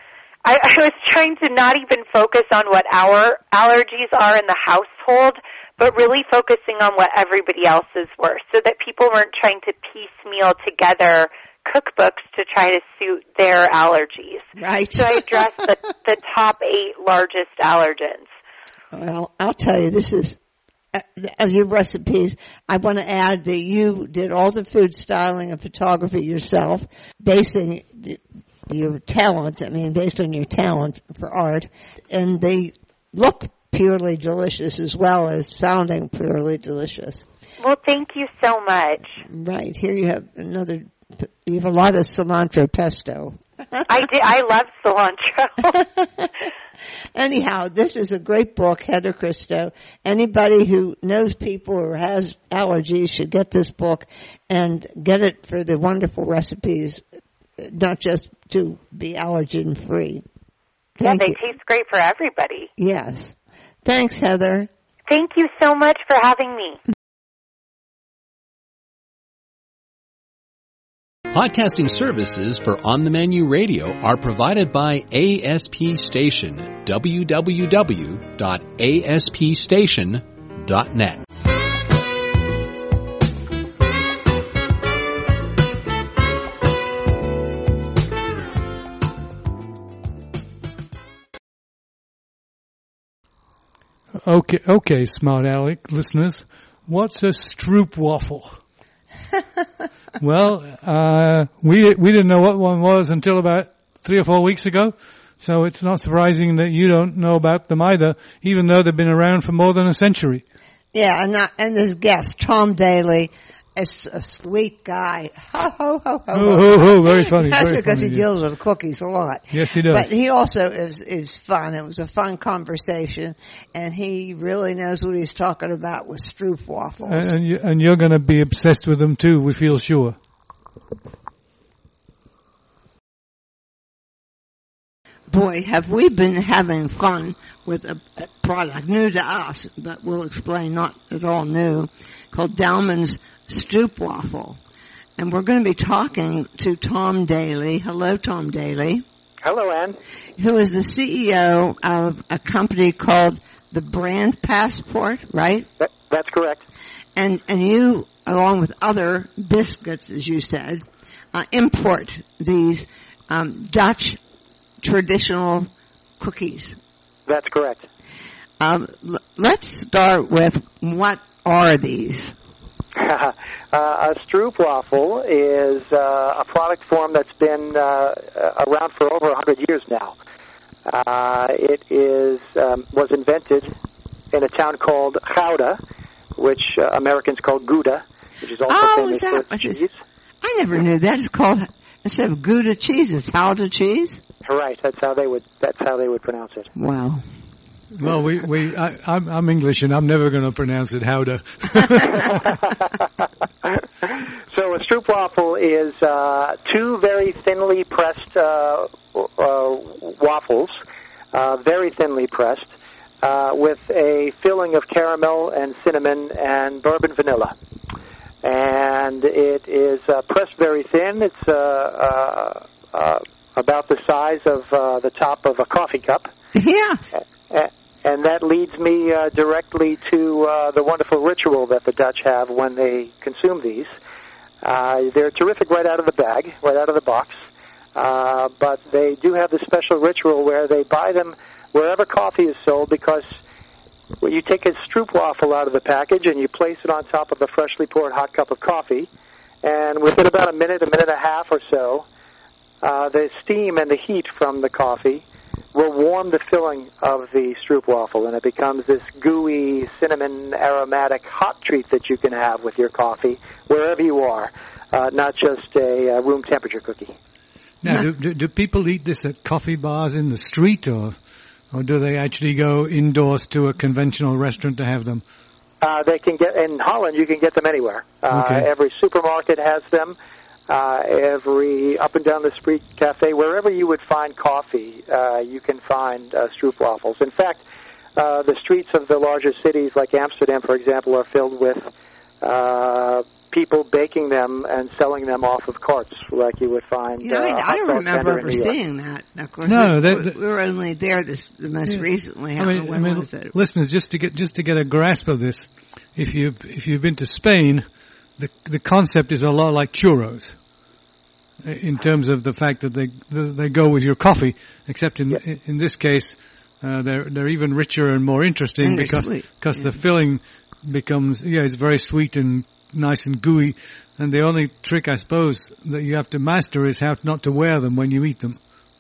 I, I was trying to not even focus on what our allergies are in the household, but really focusing on what everybody else's were, so that people weren't trying to piecemeal together cookbooks to try to suit their allergies. Right. So I addressed the, the top eight largest allergens. Well, I'll tell you, this is, uh, of your recipes, I want to add that you did all the food styling and photography yourself, basing the, your talent, I mean, based on your talent for art, and they look purely delicious as well as sounding purely delicious. Well, thank you so much. Right. Here you have another, you have a lot of cilantro pesto. I did, I love cilantro. Anyhow, this is a great book, Heather Christo. Anybody who knows people or has allergies should get this book and get it for the wonderful recipes, not just to be allergen free. Yeah, they taste great for everybody. Yes. Thanks, Heather. Thank you so much for having me. Podcasting services for On the Menu Radio are provided by A S P Station, w w w dot a s p station dot net. Okay, okay, smart aleck listeners. What's a stroopwafel? Well, uh, we we didn't know what one was until about three or four weeks ago, so it's not surprising that you don't know about them either, even though they've been around for more than a century. Yeah, and not, and this guest, Tom Daly, is a sweet guy. Ho, ho, ho, ho. Oh, ho, ho, very funny. That's very because funny, he yeah. deals with cookies a lot. Yes, he does. But he also is, is fun. It was a fun conversation, and he really knows what he's talking about with stroopwafels. And, and, you, and you're going to be obsessed with them too, we feel sure. Boy, have we been having fun with a, a product new to us, but we'll explain, not at all new, called Dalman's Stroopwafel. And we're going to be talking to Tom Daly. Hello, Tom Daly. Hello, Ann. Who is the C E O of a company called the Brand Passport, right? That, that's correct. And and you, along with other biscuits, as you said, uh, import these um, Dutch traditional cookies. That's correct. Um, l- let's start with, what are these? uh, a stroopwafel is uh, a product form that's been uh, around for over one hundred years now. Uh, it is um, was invented in a town called Gouda, which uh, Americans call Gouda, which is also Oh, famous is that for its what it is? cheese. I never knew that. It's called, instead of Gouda cheese, it's Gouda cheese? Right, that's how they would that's how they would pronounce it. Wow. Well, we, we I, I'm, I'm English, and I'm never going to pronounce it howder. So a stroopwafel is uh, two very thinly pressed uh, uh, waffles, uh, very thinly pressed, uh, with a filling of caramel and cinnamon and bourbon vanilla. And it is uh, pressed very thin. It's uh, uh, uh, about the size of uh, the top of a coffee cup. Yeah. And that leads me uh, directly to uh, the wonderful ritual that the Dutch have when they consume these. Uh, they're terrific right out of the bag, right out of the box. Uh, but they do have this special ritual where they buy them wherever coffee is sold, because well, you take a stroopwafel out of the package and you place it on top of a freshly poured hot cup of coffee, and within about a minute, a minute and a half or so, uh, the steam and the heat from the coffee will warm the filling of the stroopwafel, and it becomes this gooey, cinnamon, aromatic hot treat that you can have with your coffee wherever you are, uh, not just a uh, room temperature cookie. Now, do, do, do people eat this at coffee bars in the street, or or do they actually go indoors to a conventional restaurant to have them? Uh, they can get in Holland. You can get them anywhere. Uh, Okay. Every supermarket has them. Uh, every up and down the street cafe, wherever you would find coffee, uh, you can find uh, stroopwafels. In fact, uh, the streets of the larger cities, like Amsterdam, for example, are filled with uh, people baking them and selling them off of carts, like you would find. You know, uh, I, I hot don't dog remember vendor in ever New York. seeing that. Of course, No, we, that- we- that- we were only there this the most Yeah. recently. I How, mean, when I mean, was it? listeners, just to get just to get a grasp of this, if you've if you've been to Spain, the the concept is a lot like churros, in terms of the fact that they they go with your coffee. Except in Yeah. in this case, uh, they're they're even richer and more interesting And they're because sweet. because Yeah. the filling becomes yeah it's very sweet and nice and gooey. And the only trick, I suppose, that you have to master is how not to wear them when you eat them.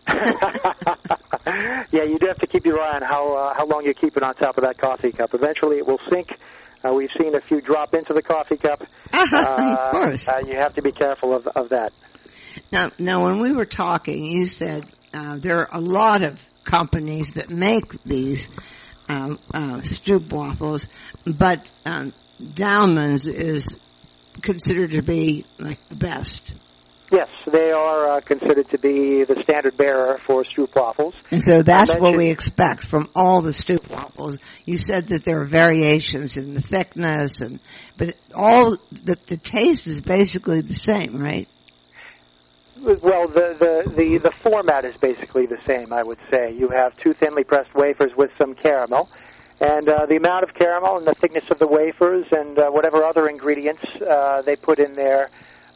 Yeah, you do have to keep your eye on how uh, how long you keep it on top of that coffee cup. Eventually, it will sink. Uh, we've seen a few drop into the coffee cup. Of course. Uh, you have to be careful of of that. Now, now, when we were talking, you said uh, there are a lot of companies that make these um, uh, stroopwafels, but um, Dahlman's is considered to be like the best. Yes, they are uh, considered to be the standard bearer for stroopwafels. And so that's I what mentioned- we expect from all the stroopwafels. You said that there are variations in the thickness, and but all the, the taste is basically the same, right? Well, the, the, the, the format is basically the same, I would say. You have two thinly pressed wafers with some caramel, and uh, the amount of caramel and the thickness of the wafers and uh, whatever other ingredients uh, they put in there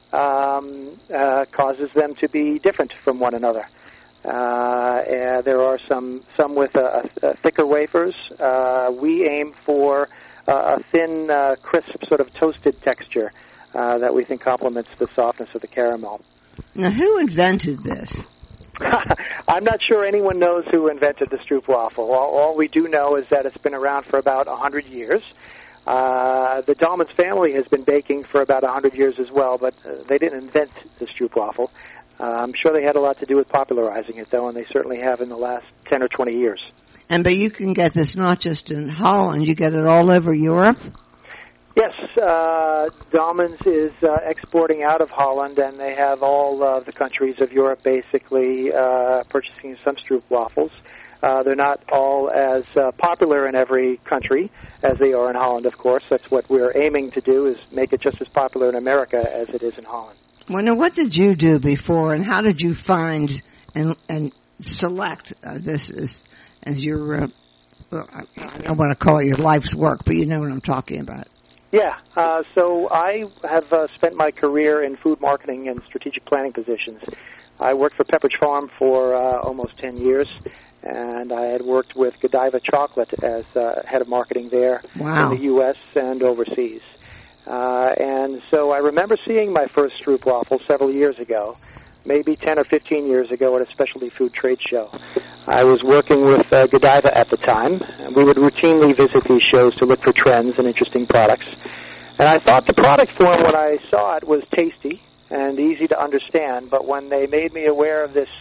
um, uh, causes them to be different from one another. Uh, and there are some, some with uh, uh, thicker wafers. Uh, we aim for uh, a thin, uh, crisp, sort of toasted texture uh, that we think complements the softness of the caramel. Now, who invented this? I'm not sure anyone knows who invented the stroopwafel. All, all we do know is that it's been around for about one hundred years. Uh, the Dahlman's family has been baking for about one hundred years as well, but uh, they didn't invent the stroopwafel. Uh, I'm sure they had a lot to do with popularizing it, though, and they certainly have in the last ten or twenty years. And but you can get this not just in Holland, you get it all over Europe. Yes, uh, Dahlman's is uh, exporting out of Holland, and they have all uh, the countries of Europe basically uh, purchasing some stroopwafels. Uh, they're not all as uh, popular in every country as they are in Holland, of course. That's what we're aiming to do, is make it just as popular in America as it is in Holland. Well, now, what did you do before, and how did you find and and select uh, this as as your? Uh, well, I, I don't want to call it your life's work, but you know what I'm talking about. Yeah, uh, so I have uh, spent my career in food marketing and strategic planning positions. I worked for Pepperidge Farm for uh, almost ten years, and I had worked with Godiva Chocolate as uh, head of marketing there Wow. in the U S and overseas. Uh, and so I remember seeing my first stroopwafel several years ago, maybe ten or fifteen years ago at a specialty food trade show. I was working with uh, Godiva at the time, and we would routinely visit these shows to look for trends and interesting products. And I thought the product form, when I saw it, was tasty and easy to understand, but when they made me aware of this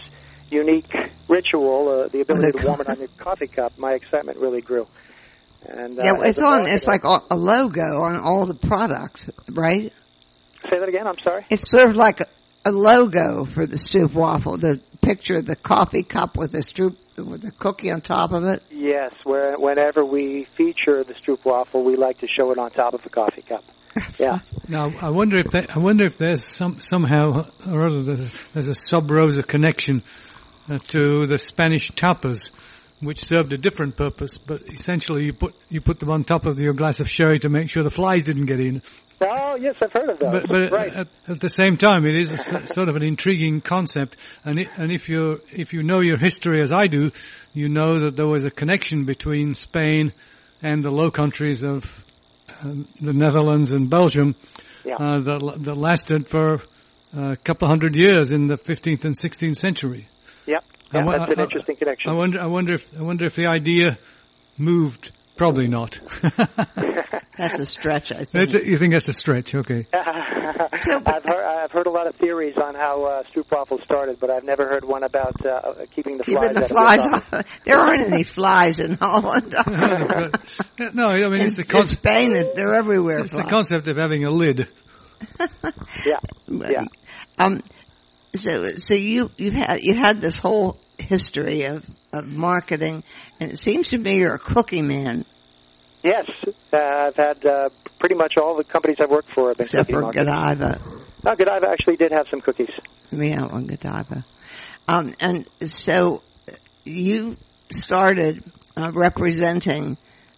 unique ritual, uh, the ability The to warm it on your coffee cup, my excitement really grew. And uh, Yeah, as it's a on. marketer- It's like a a logo on all the product, right? Say that again. I'm sorry. It's sort of like a, a logo for the Stroop waffle. The picture of the coffee cup with the Stroop with the cookie on top of it. Yes, where, whenever we feature the Stroop waffle, we like to show it on top of a coffee cup. Yeah. Now, I wonder if that, I wonder if there's some somehow or other there's, there's a sub rosa connection uh, to the Spanish tapas, which served a different purpose, but essentially you put you put them on top of your glass of sherry to make sure the flies didn't get in. Oh, yes, I've heard of those. But, but right. at, at the same time, it is a, s- sort of an intriguing concept, and it, and if you if you know your history as I do, you know that there was a connection between Spain and the Low Countries of um, the Netherlands and Belgium Yeah. uh, that that lasted for a couple of hundred years in the fifteenth and sixteenth century. Yep. I Yeah, wa- that's an I- interesting connection. I wonder I wonder if I wonder if the idea moved. Probably not. That's a stretch, I think. That's a, you think that's a stretch? Okay. I've heard I've heard a lot of theories on how uh, Stroop waffles started, but I've never heard one about uh, keeping the Keeping flies the out flies of your coffee. off. There aren't any flies in Holland. No, I mean it's the in, in concept. Spain, they're everywhere. It's the flies. concept of having a lid. Yeah. Yeah. Um. So, so you you've had you had this whole history of of marketing, and it seems to me you're a cookie man, Yes, uh, I've had uh, pretty much all the companies I've worked for have been except cookie for markets. Godiva. No, Godiva actually did have some cookies. Yeah, on Godiva. Um, and so you started uh, representing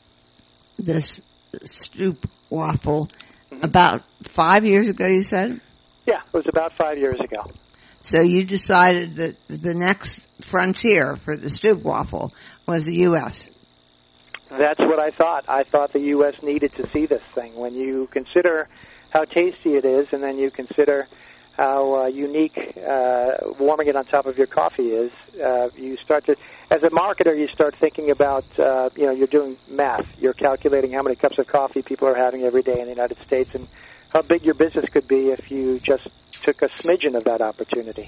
this Stroop waffle Mm-hmm. about five years ago, you said? Yeah, it was about five years ago. So you decided that the next frontier for the Stroop waffle was the U S That's what I thought. I thought the U S needed to see this thing. When you consider how tasty it is, and then you consider how uh, unique uh, warming it on top of your coffee is, uh, you start to, as a marketer, you start thinking about, uh, you know, you're doing math. You're calculating how many cups of coffee people are having every day in the United States and how big your business could be if you just took a smidgen of that opportunity.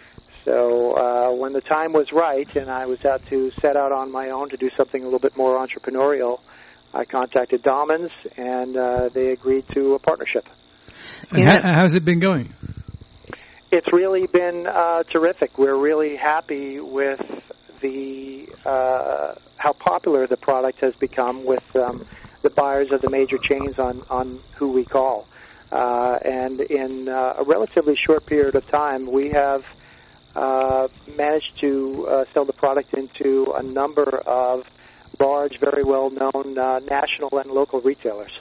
So uh, when the time was right and I was out to set out on my own to do something a little bit more entrepreneurial, I contacted Daumens, and uh, they agreed to a partnership. And Yeah. how, how's it been going? It's really been uh, terrific. We're really happy with the uh, how popular the product has become with um, the buyers of the major chains on, on who we call. Uh, and in uh, a relatively short period of time, we have uh, managed to uh, sell the product into a number of large, very well-known uh, national and local retailers.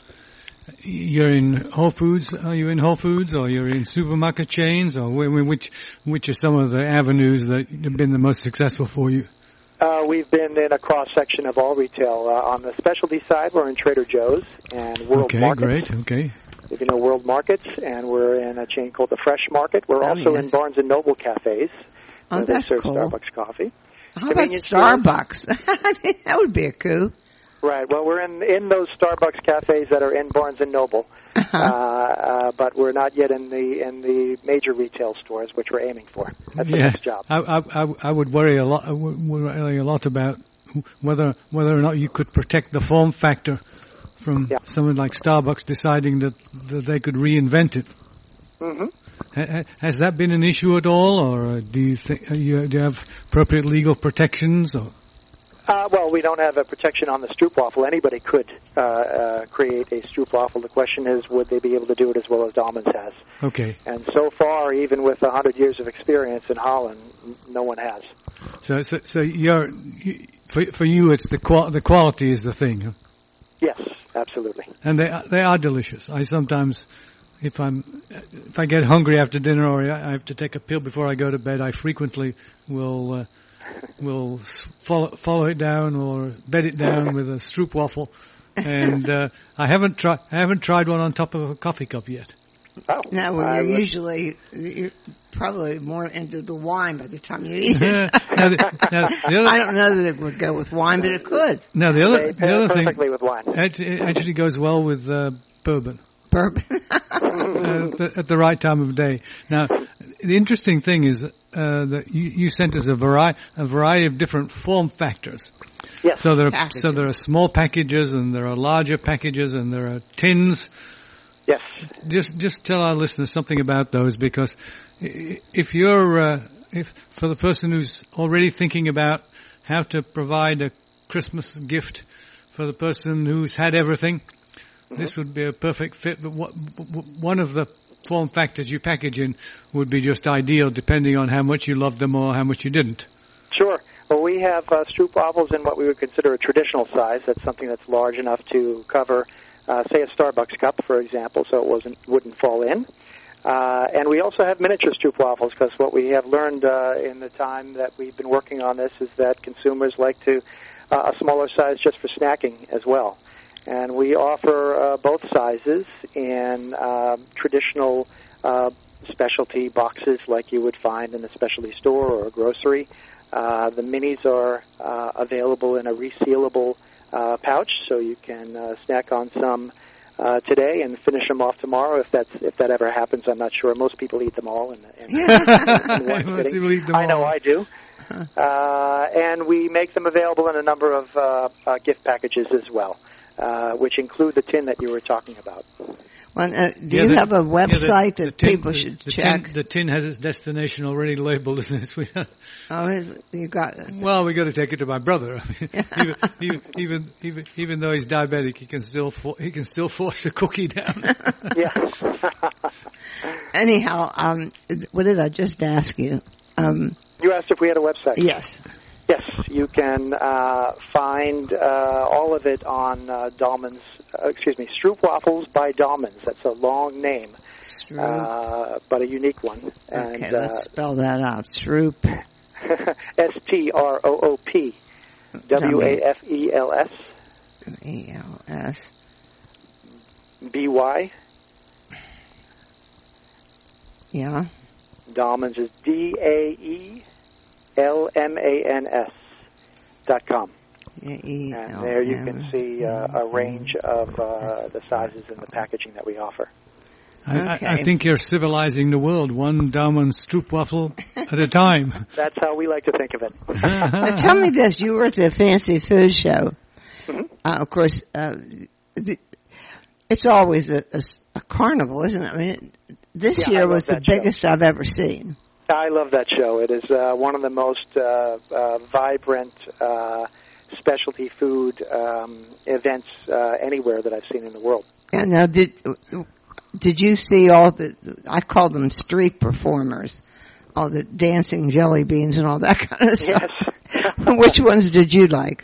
You're in Whole Foods. Are you in Whole Foods, or you're in supermarket chains, or wh- which which are some of the avenues that have been the most successful for you? Uh, we've been in a cross-section of all retail. Uh, on the specialty side, we're in Trader Joe's and World okay, Markets. great. Okay. If you know World Markets, and we're in a chain called the Fresh Market. We're Oh, also yes. in Barnes and Noble cafes. Oh, where they that's serve cool. Starbucks coffee. How about Convenience stores. Starbucks? I mean, that would be a coup. Right. Well, we're in in those Starbucks cafes that are in Barnes and Noble, Uh-huh. uh, uh, but we're not yet in the in the major retail stores, which we're aiming for. That's the yeah, next job. I, I, I- I would worry a lot. I would worry a lot about whether whether or not you could protect the form factor from Yeah. someone like Starbucks deciding that, that they could reinvent it. Mm-hmm. Ha- ha- Has that been an issue at all, or uh, do you think uh, you, do you have appropriate legal protections? Or Uh, well, we don't have a protection on the Stroop waffle. Anybody could uh, uh, create a Stroop waffle. The question is, would they be able to do it as well as Daumens has? okay, And so far, even with a hundred years of experience in Holland, n- no one has. so so, so you're you, for for you, it's the qual- the quality is the thing, huh? Yes, absolutely. And they are- they are delicious. I sometimes, if I'm if I get hungry after dinner or I have to take a pill before I go to bed, I frequently will uh, will s- follow follow it down or bed it down with a Stroop waffle. And uh, I haven't tried I haven't tried one on top of a coffee cup yet. Oh, No, well, I you're would- usually you're probably more into the wine by the time you eat now, it. the, now, the I other, don't know that it would go with wine, but it could. now the they other the pair other thing perfectly with wine. actually, it actually goes well with uh, bourbon. Bourbon. uh, at, the, at the right time of day. Now, the interesting thing is, uh, that you, you sent us a variety, a variety of different form factors. Yes. So there are Packages. so there are small packages and there are larger packages and there are tins. Yes. Just just tell our listeners something about those, because if you're uh, if for the person who's already thinking about how to provide a Christmas gift for the person who's had everything, mm-hmm. this would be a perfect fit. But what, one of the form factors you package in would be just ideal, depending on how much you loved them or how much you didn't. Sure. Well, we have uh, stroopwafels in what we would consider a traditional size. That's something that's large enough to cover, uh, say, a Starbucks cup, for example, so it wasn't wouldn't fall in. Uh, and we also have miniature stroopwafels, because what we have learned uh, in the time that we've been working on this is that consumers like to uh, a smaller size just for snacking as well. And we offer uh, both sizes in uh, traditional uh, specialty boxes like you would find in a specialty store or a grocery. Uh, the minis are uh, available in a resealable uh, pouch, so you can uh, snack on some uh, today and finish them off tomorrow. If that's if that ever happens, I'm not sure. Most people eat them all in, in, in one Most sitting. people eat them I know all. I do. Uh, and we make them available in a number of uh, uh, gift packages as well, uh, which include the tin that you were talking about. Well, uh, do Yeah, you the- have a website yeah, the- the that tin- people the- should the check? Tin, the tin has its destination already labeled, isn't it, sweetheart? Oh, you got it. Well, we got to take it to my brother. I mean, even, even even even even though he's diabetic, he can still for, he can still force a cookie down. Yes. Anyhow, um, what did I just ask you? Um, You asked if we had a website. yes. Yes, you can uh, find uh, all of it on uh, Dahlman's, uh, excuse me, Stroopwafels by Dahlman's. That's a long name, Stroop. uh, but a unique one. And, Okay, let's uh, spell that out. Stroop. S T R O O P W A F E L S E L S. B Y. Yeah. Dahlman's is D A E L M A N S dot com. E And there you can see uh, a range of uh, the sizes and the packaging that we offer. I, I, I Okay. think you're civilizing the world, one Daumen Stroopwafel at a time. That's how we like to think of it. Now, tell me this. You were at the Fancy Food Show. Mhm. Uh, of course, uh, the, it's always a, a, a carnival, isn't it? I mean, this Yeah, I year love was the that show. biggest I've ever seen. I love that show. It is uh, one of the most uh, uh, vibrant uh, specialty food um, events uh, anywhere that I've seen in the world. And now, did did you see all the? I call them street performers, all the dancing jelly beans and all that kind of stuff. Yes. Which ones did you like?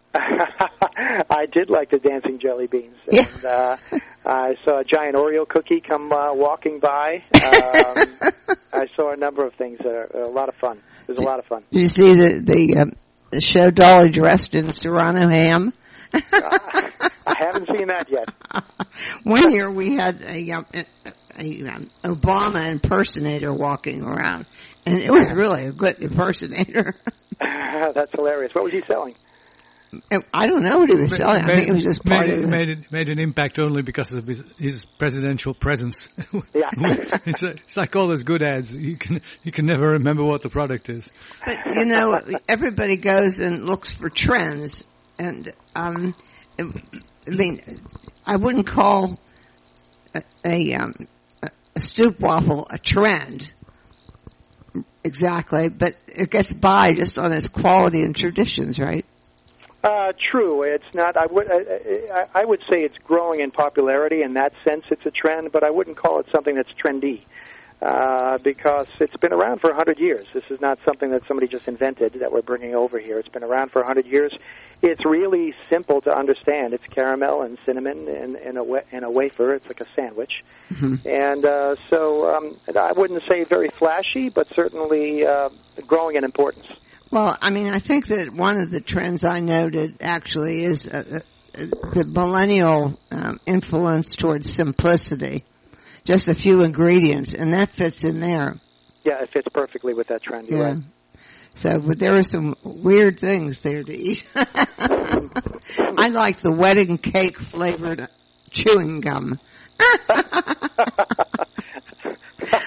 I did like the dancing jelly beans. Yeah. And, uh, I saw a giant Oreo cookie come uh, walking by. Um, I saw a number of things that are a lot of fun. It was a lot of fun. Did you see the the, um, the show dolly dressed in Serrano ham? Uh, I haven't seen that yet. One year we had a, um, a, a um, Obama impersonator walking around, and it was really a good impersonator. That's hilarious. What was he selling? I don't know what he was selling. I think it was just part made, of it, it. made it made an impact only because of his, his presidential presence. Yeah. it's, a, it's like all those good ads. You can you can never remember what the product is. But, you know, everybody goes and looks for trends. And, um, I mean, I wouldn't call a, a, um, a stroopwafel a trend exactly, but it gets by just on its quality and traditions, right? Uh, true. It's not. I would. I, I would say it's growing in popularity. In that sense, it's a trend, but I wouldn't call it something that's trendy, uh, because it's been around for a hundred years. This is not something that somebody just invented that we're bringing over here. It's been around for a hundred years. It's really simple to understand. It's caramel and cinnamon in, in a wa- in a wafer. It's like a sandwich, Mm-hmm. and uh, so um, I wouldn't say very flashy, but certainly uh, growing in importance. Well, I mean, I think that one of the trends I noted actually is uh, uh, the millennial um, influence towards simplicity. Just a few ingredients, and that fits in there. Yeah, it fits perfectly with that trend. You're Yeah. right. So, but there were some weird things there to eat. I like the wedding cake flavored chewing gum.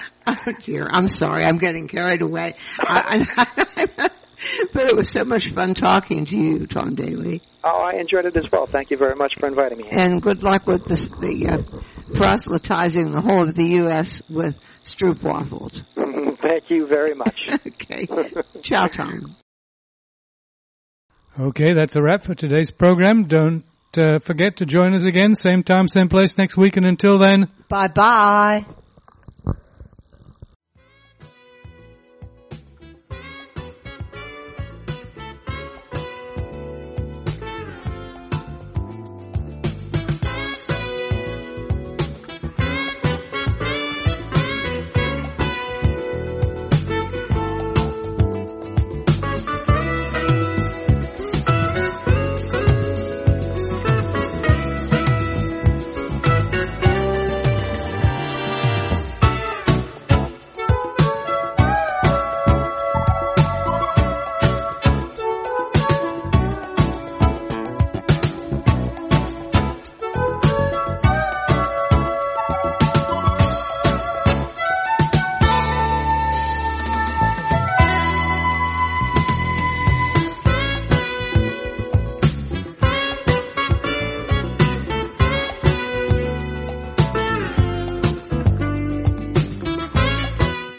Oh dear, I'm sorry, I'm getting carried away. I, I, but it was so much fun talking to you, Tom Daly. Oh, I enjoyed it as well. Thank you very much for inviting me. And good luck with this, the uh, proselytizing the whole of the U S with Stroop waffles. Thank you very much. Okay. Ciao, Tom. Okay, that's a wrap for today's program. Don't uh, forget to join us again, same time, same place next week. And until then, bye-bye.